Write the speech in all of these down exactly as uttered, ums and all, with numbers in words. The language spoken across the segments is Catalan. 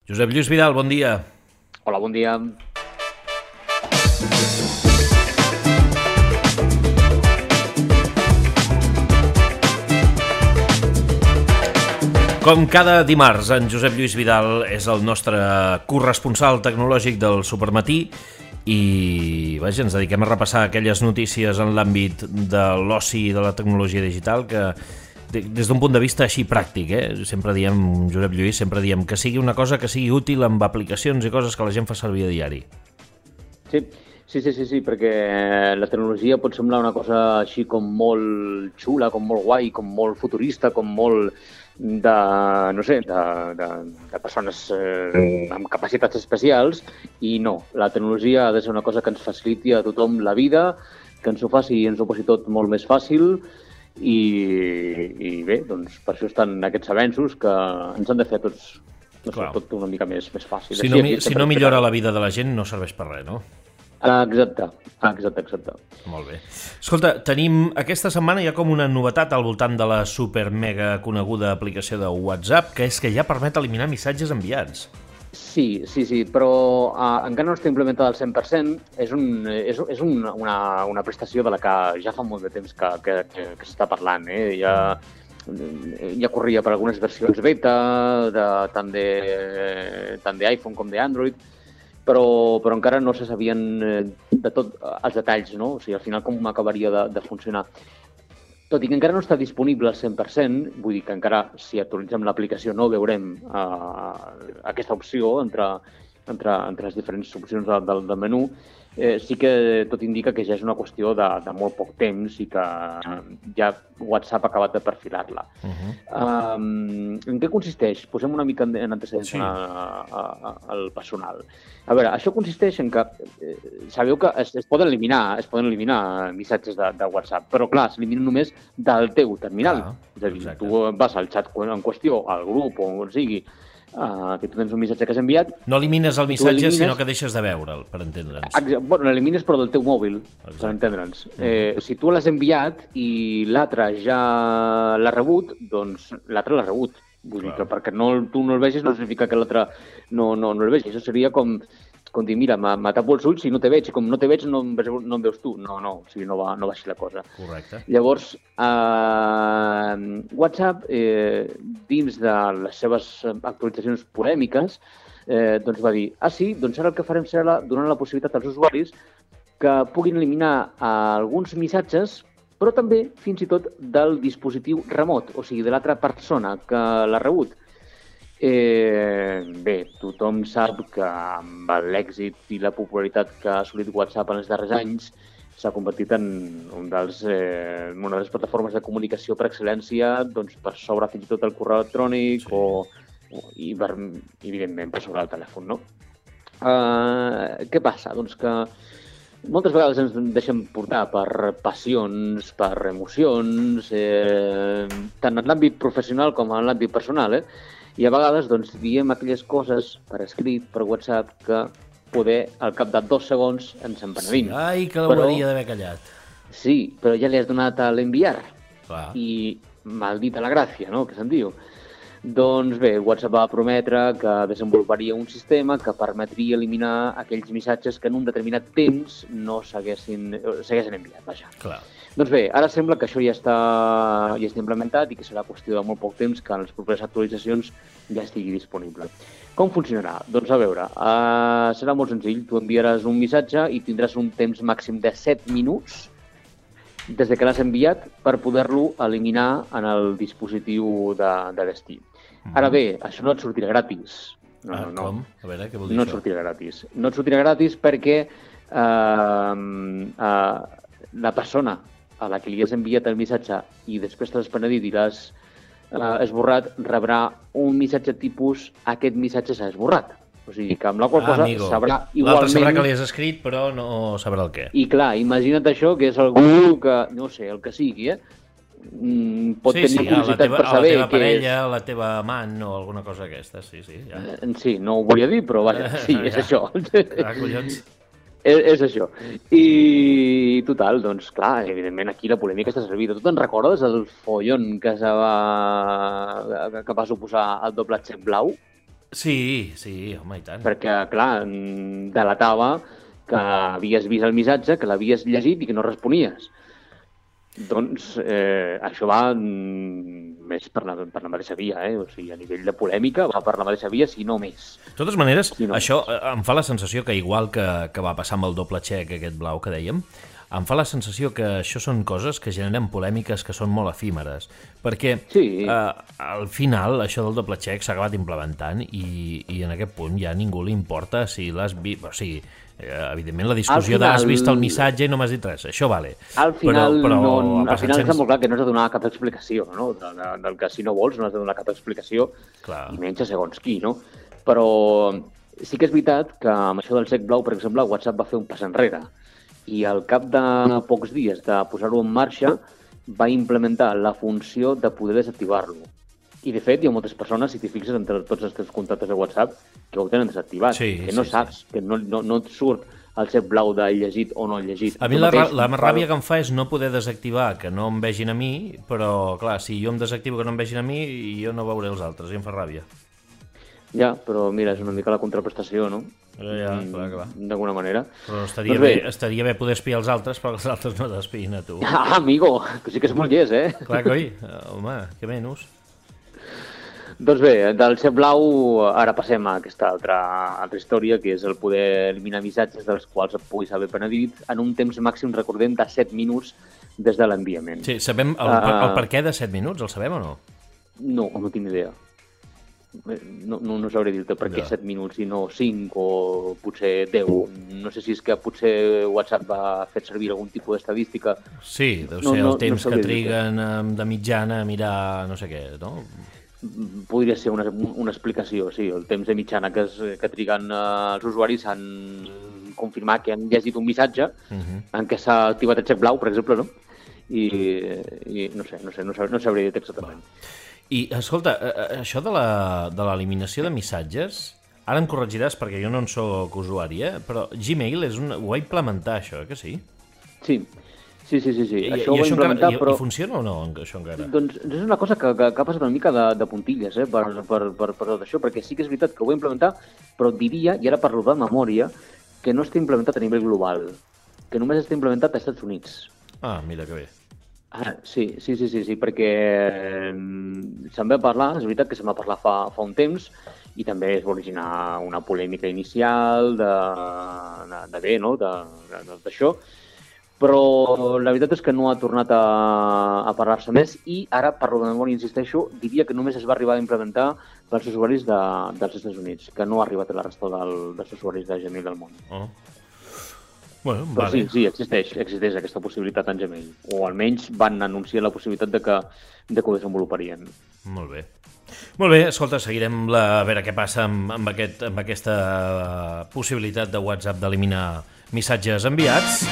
Josep Lluís Vidal, bon dia. Hola, bon dia. Com cada dimarts, en Josep Lluís Vidal és el nostre corresponsal tecnològic del Supermatí i vaja, ens dediquem a repassar aquelles notícies en l'àmbit de l'oci i de la tecnologia digital que des d'un punt de vista així pràctic, eh? sempre diem, Josep Lluís, sempre diem que sigui una cosa que sigui útil amb aplicacions i coses que la gent fa servir a diari. Sí, sí, sí, sí, sí, perquè la tecnologia pot semblar una cosa així com molt xula, com molt guai, com molt futurista, com molt de, no sé, de, de, de persones eh, amb capacitats especials, i no, la tecnologia ha de ser una cosa que ens faciliti a tothom la vida, que ens ho faci i ens ho posi tot molt més fàcil, i, i bé, doncs per això estan aquests avenços que ens han de fer a tots, no sé, tot una mica més, més fàcil. Si no, si no millora la vida de la gent no serveix per res, no? Ah, exacte, ah, exacte, exacte. Molt bé. Escolta, tenim aquesta setmana hi ha com una novetat al voltant de la super mega coneguda aplicació de WhatsApp, que és que ja permet eliminar missatges enviats. Sí, sí, sí, però uh, encara no està implementada al cent per cent. És, un, és, és un, una, una prestació de la que ja fa molt de temps que, que, que, que s'està parlant. Eh? Ja, ja corria per algunes versions beta, de, tant de tant d'iPhone com d'Android, però, però encara no se sabien de tot els detalls, no? O sigui, al final com acabaria de, de funcionar. Tot i que encara no està disponible al cent per cent, vull dir que encara, si actualitzem l'aplicació, no veurem uh, aquesta opció entre, entre, entre les diferents opcions del, del, del menú, eh, sí que tot indica que ja és una qüestió de, de molt poc temps i que ja WhatsApp ha acabat de perfilar-la. Uh-huh. um, en què consisteix? Posem una mica en antecedents sí. al personal. A veure, això consisteix en que eh, sabeu que es, es poden eliminar es poden eliminar missatges de, de WhatsApp, però clar, s'eliminen només del teu terminal. Ah, és a dir, exacte. Tu vas al xat en qüestió, al grup o on sigui, uh, que tu tens un missatge que has enviat... No elimines el missatge, elimines... sinó que deixes de veure'l, per entendre'ns. Bueno, l'elimines però del teu mòbil, exacte. Per entendre'ns. Eh, si tu l'has enviat i l'altre ja l'ha rebut, doncs l'altre l'ha rebut. Vull dir que perquè no, tu no el vegis no significa que l'altre no, no, no el vegi. Això seria com, com dir, mira, me tapo els ulls i no te veig, i com no te veig no em, veus, no em veus tu. No, no, o sigui, no va, no va així la cosa. Correcte. Llavors, eh, WhatsApp, eh, dins de les seves actualitzacions polèmiques, eh, doncs va dir, ah sí, doncs ara el que farem serà donar la possibilitat als usuaris que puguin eliminar alguns missatges, però també, fins i tot, del dispositiu remot, o sigui, de l'altra persona que l'ha rebut. Eh, bé, tothom sap que amb l'èxit i la popularitat que ha assolit WhatsApp en els darrers anys s'ha convertit en un dels, eh, una de les plataformes de comunicació per excel·lència, doncs, per sobre fins i tot el correu electrònic sí. o, o i, per, evidentment, per sobre el telèfon, no? Eh, què passa? Doncs que moltes vegades ens deixem portar per passions, per emocions, eh, tant en l'àmbit professional com en l'àmbit personal, eh? I a vegades doncs, diem aquelles coses per escrit, per WhatsApp, que poder al cap de dos segons ens en penedim. Sí, ai, que l'hauria d'haver callat. Sí, però ja li has donat a l'enviar. Clar. I maldita la gràcia, no?, que se'n diu. Doncs bé, WhatsApp va prometre que desenvoluparia un sistema que permetria eliminar aquells missatges que en un determinat temps no s'haguessin enviat. Vaja. Clar. Doncs bé, ara sembla que això ja està, ja està implementat i que serà qüestió de molt poc temps que en les properes actualitzacions ja estigui disponible. Com funcionarà? Doncs a veure, uh, serà molt senzill. Tu enviaràs un missatge i tindràs un temps màxim de set minuts des de que l'has enviat per poder-lo eliminar en el dispositiu de, de destí. Ara bé, això no et sortirà gratis. No, ah, no, no. Com? A veure, què vol dir no això? No et sortirà gratis. No et sortirà gratis perquè eh, eh, la persona a la que li has enviat el missatge i després t'has penedit i l'has eh, esborrat, rebrà un missatge tipus aquest missatge s'ha esborrat. O sigui, que amb la qual cosa ah, sabrà igualment... L'altre sabrà que li has escrit, però no sabrà el què. I clar, imagina't això, que és algú que, no sé, el que sigui, eh? Pot sí, tenir sí, curiositat teva, per saber la teva que parella, és... la teva amant o alguna cosa aquesta, sí, sí. Ja. Sí, no ho volia dir, però vaja, sí, és ja. això. Ah, collons. És, és això. I total, doncs clar, evidentment aquí la polèmica està servida. Tu te'n recordes el follon que, se va... que va suposar el doble xec blau? Sí, sí, home, i tant. Perquè, clar, delatava que havies vist el missatge, que l'havies llegit i que no responies. Doncs eh, això va mm, més per la, per la mateixa via, eh? O sigui, a nivell de polèmica va per la mateixa via, si no més. De totes maneres, Si no això eh, em fa la sensació que igual que, que va passar amb el doble xec aquest blau que dèiem, em fa la sensació que això són coses que generen polèmiques que són molt efímeres, perquè Sí. eh, al final això del doble xec s'ha acabat implementant i, i en aquest punt ja a ningú li importa si l'has vist, o sigui, eh, evidentment la discussió Al final- de has vist el missatge i no m'has dit res, això vale. Al final, però, però no, ha al passat final sense- està molt clar que no has de donar cap explicació, no? De, de, del que si no vols no has de donar cap explicació, Clar. i menys a segons qui, no? Però sí que és veritat que amb això del xec blau, per exemple, WhatsApp va fer un pas enrere i al cap de pocs dies de posar-ho en marxa va implementar la funció de poder desactivar-lo. I, de fet, hi ha moltes persones, si t'hi fixes entre tots els teus contactes de WhatsApp, que ho tenen desactivat, Sí, que no sí, saps, que no, no, no et surt el xec blau de llegit o no llegit. A mi Tu la, ra- mateix la fas- ràbia que em fa és no poder desactivar que no em vegin a mi, però, clar, si jo em desactivo que no em vegin a mi, jo no veuré els altres, i em fa ràbia. Ja, però mira, és una mica la contraprestació, no? Ja, ja, clar, clar. D'alguna manera. Però estaria, Doncs bé, bé. estaria bé poder espiar els altres, però que els altres no t'espiïn a tu. Ah, amigo, que sí que és molt llest, eh? Clar que oi, home, que menys. Doncs bé, del xec blau ara passem a aquesta altra, altra història, que és el poder eliminar missatges dels quals et puguis haver penedit en un temps màxim, recordem, de set minuts des de l'enviament. Sí, sabem el, Ah. el per què de set minuts, el sabem o no? No, no tinc idea. No, no, no sabré dir-te per què Ja. set minuts i no cinc o potser deu. No sé si és que potser WhatsApp va fer servir algun tipus d'estadística. Sí, deu No, ser no- el temps no que sabria triguen eh, de mitjana a mirar no sé què, no? Podria ser una, una explicació, sí. El temps de mitjana que, es, que triguen eh, els usuaris han confirmat que han llegit un missatge Uh -huh. en què s'ha activat el xec blau, per exemple, no? I, i no sé, no sé, no sabria, no sabria dir exactament. I, escolta, eh, eh, això de la- de l'eliminació de missatges, ara em corregiràs perquè jo no en sóc usuari, eh? Però Gmail és un, ho va implementar, això, eh, que sí? Sí, sí, sí, sí. sí. I, això i ho va això implementar, encara, i, però... i funciona o no, això encara? Doncs és una cosa que, que, que ha passat una mica de, de puntilles, eh, per, per, per, per tot això, perquè sí que és veritat que ho va implementar, però diria, i ara parlo de memòria, que no està implementat a nivell global, que només està implementat als Estats Units. Ah, mira que bé. Ah, sí, sí, sí, sí, sí, perquè eh, se'n va parlar, és veritat que se'n va parlar fa, fa un temps, i també es va originar una polèmica inicial de, de, de bé, no?, de- de- d'això, però la veritat és que no ha tornat a, a parlar-se més i ara, per la memòria, insisteixo, diria que només es va arribar a implementar pels usuaris de, dels Estats Units, que no ha arribat a la resta del, dels usuaris de Gmail del món. Oh. Bueno, Però vale. sí, sí, existeix, existeix aquesta possibilitat en Gmail, o almenys van anunciar la possibilitat de que, de que ho desenvoluparien. Molt bé. Molt bé, escolta, seguirem la, a veure què passa amb, amb, aquest, amb aquesta possibilitat de WhatsApp d'eliminar missatges enviats.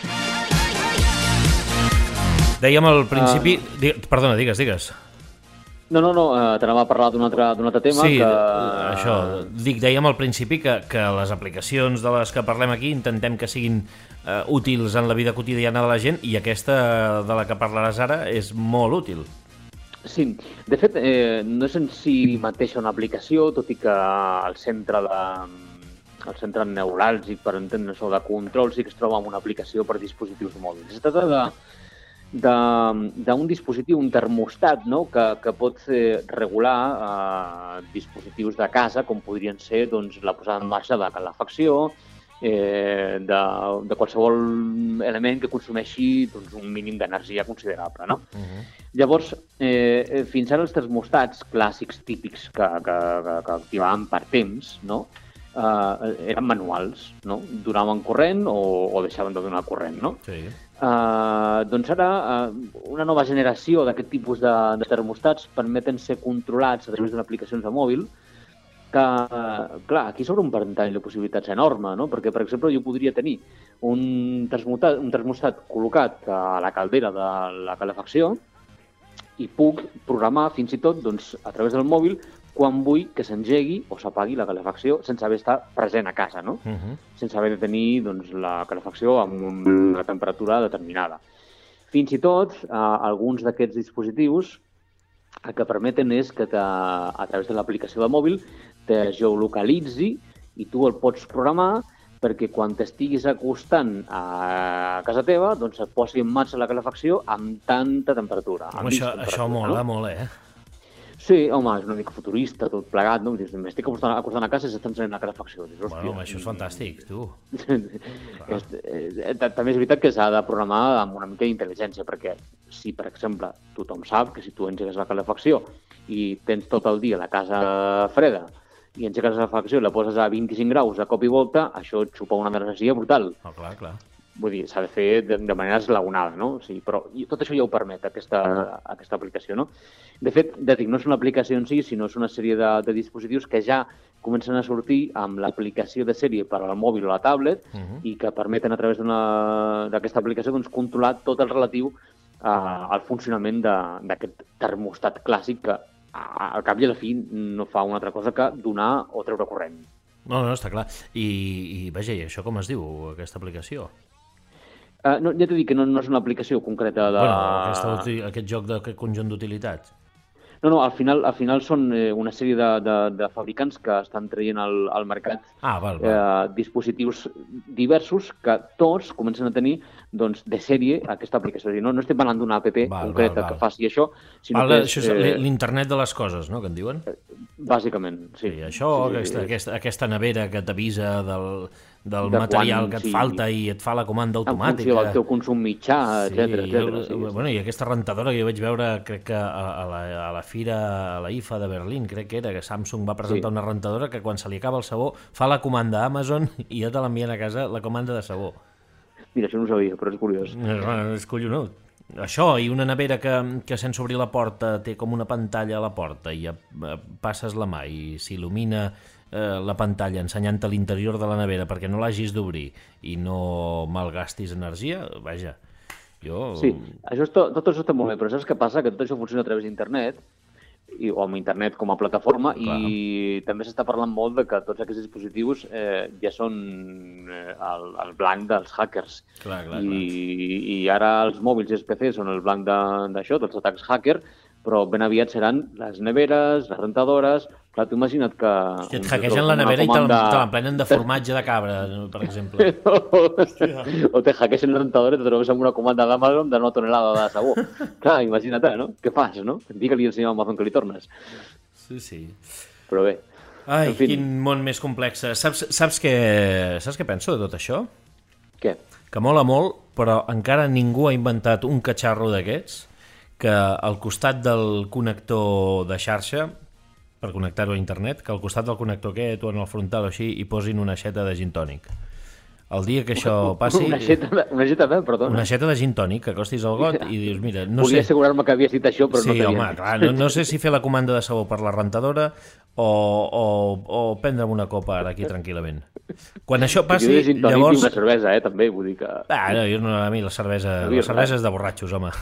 Dèiem al principi... Uh... Di... Perdona, digues, digues. No, no, no, eh, t'anava a parlar d'un altre, d'un altre tema. Sí, que... eh, això, dic, dèiem al principi que, que les aplicacions de les que parlem aquí intentem que siguin eh, útils en la vida quotidiana de la gent i aquesta de la que parlaràs ara és molt útil. Sí, de fet, eh, no és en si mateixa una aplicació, tot i que el centre de, el centre neuràlgic, per entendre això, de control, sí que es troba en una aplicació per dispositius mòbils. Es tracta de d'un dispositiu, un termostat, no?, que, que pot eh, regular eh, dispositius de casa, com podrien ser doncs, la posada en marxa de calefacció, eh, de, de qualsevol element que consumeixi doncs, un mínim d'energia considerable, no? Uh -huh. Llavors, eh, fins ara els termostats clàssics típics que, que, que, que activaven per temps, no?, eh, eren manuals, no? Donaven corrent o, o deixaven de donar corrent, no? Sí. Uh, doncs ara uh, una nova generació d'aquest tipus de, de termostats permeten ser controlats a través d'unes aplicacions de mòbil que, uh, clar, aquí s'obre un ventall de possibilitats enorme, no? Perquè, per exemple, jo podria tenir un termostat, un termostat col·locat a la caldera de la calefacció i puc programar fins i tot doncs, a través del mòbil quan vull que s'engegui o s'apagui la calefacció sense haver estat present a casa, no? Uh -huh. Sense haver de tenir doncs, la calefacció amb una temperatura determinada. Fins i tot, eh, alguns d'aquests dispositius el que permeten és que te, a través de l'aplicació de mòbil te geolocalitzi i tu el pots programar perquè quan t'estiguis acostant a casa teva, doncs et posi en marxa la calefacció amb tanta temperatura. Home, això, això mola, no? Molt, eh? Sí, home, és una mica futurista, tot plegat, no? Dius, m'estic acostant, acostant a casa i s'està encenent la calefacció. Dius, bueno, home, això és fantàstic, tu. és, eh, també és veritat que s'ha de programar amb una mica d'intel·ligència, perquè si, per exemple, tothom sap que si tu engegues la calefacció i tens tot el dia la casa freda i engegues la calefacció i la poses a vint-i-cinc graus de cop i volta, això et xupa una energia brutal. Oh, clar, clar. Vull dir, s'ha de fer de, de manera esglaonada, no? O sigui, però i tot això ja ho permet, aquesta, aquesta aplicació, no? De fet, ja dic, no és una aplicació en si, sinó és una sèrie de, de dispositius que ja comencen a sortir amb l'aplicació de sèrie per al mòbil o la tablet uh -huh. i que permeten a través d'aquesta aplicació doncs, controlar tot el relatiu uh, al funcionament d'aquest termostat clàssic que al cap i a la fi no fa una altra cosa que donar o treure corrent. No, no, està clar. I, i vaja, i això com es diu, aquesta aplicació? Uh, no, ja t'he dit que no, no és una aplicació concreta de... Bueno, aquesta, aquest joc d'aquest conjunt d'utilitats. No, no, al final, al final són eh, una sèrie de, de, de fabricants que estan traient al, al mercat ah, val, val. Eh, dispositius diversos que tots comencen a tenir doncs, de sèrie aquesta aplicació. No, no estem parlant d'una app val, concreta val, val. que faci això, sinó val, que és... Això és eh, l'internet de les coses, no?, que en diuen? Bàsicament, sí. sí això, sí, aquesta, sí. Aquesta, aquesta nevera que t'avisa del, del de material quan, que et sí, falta i et fa la comanda automàtica. En funció del teu consum mitjà, sí, etcètera, etcètera. Sí, bueno, i aquesta rentadora que jo vaig veure, crec que a, a, la, a la fira, a la I F A de Berlín, crec que era, que Samsung va presentar sí. una rentadora que quan se li acaba el sabó fa la comanda a Amazon i ja te l'envien a casa la comanda de sabó. Mira, això no ho sabia, però és curiós. És, és collonut. Això, i una nevera que, que sense obrir la porta té com una pantalla a la porta i ja passes la mà i s'il·lumina eh, la pantalla ensenyant-te l'interior de la nevera perquè no l'hagis d'obrir i no malgastis energia, vaja, jo... Sí, això està, tot això està molt bé, però saps què passa? Que tot això funciona a través d'internet, i, o amb internet com a plataforma, clar. I també s'està parlant molt de que tots aquests dispositius eh, ja són eh, el, el blanc dels hackers. Clar, clar, I, clar. I ara els mòbils i els P Cs són el blanc d'això, dels atacs hacker, però ben aviat seran les neveres, les rentadores... Clar, tu imagina't que... Hòstia, et hackegen la nevera comanda... i te l'emplenen de formatge de cabra, per exemple. O te hackegen la rentadora i te trobes amb una comanda d'Amazon de una tonelada de sabó. Clar, imagina't, no? Què fas, no? Digue-li al senyor Amazon que li tornes. Sí, sí. Però bé. Ai, en fi... quin món més complex. Saps, saps, què, saps què penso de tot això? Què? Que mola molt, però encara ningú ha inventat un catxarro d'aquests que al costat del connector de xarxa, per connectar-ho a internet, que al costat del connector aquest o en el frontal o així hi posin una aixeta de gin tònic. El dia que això passi... Una aixeta de, una aixeta de, perdona. Una aixeta de gin tònic, que acostis al got i dius, mira... No Volia sé... assegurar-me que havies dit això, però sí, no t'havia home, clar, no, no sé si fer la comanda de sabó per la rentadora o, o, o prendre'm una copa ara aquí tranquil·lament. Quan això passi, jo gin tònic llavors... i una cervesa, eh, també, vull dir que... Ah, no, jo no, a mi la cervesa, la cervesa és de borratxos, home.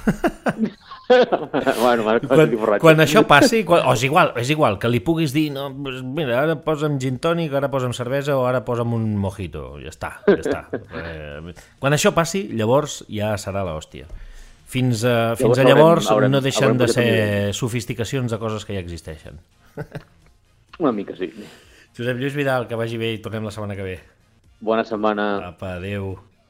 bueno, quan, quan això passi, quan, oh, és, igual, és igual, que li puguis dir no, mira, ara posa'm gin tònic, ara posa'm cervesa o ara posa'm un mojito, ja està, ja està. Eh, quan això passi, llavors ja serà l'hòstia. Fins a, fins a llavors haurem, no deixen haurem de ser tenir... sofisticacions de coses que ja existeixen. Una mica, sí. Josep Lluís Vidal, que vagi bé i tornem la setmana que ve. Bona setmana. Apa, adéu.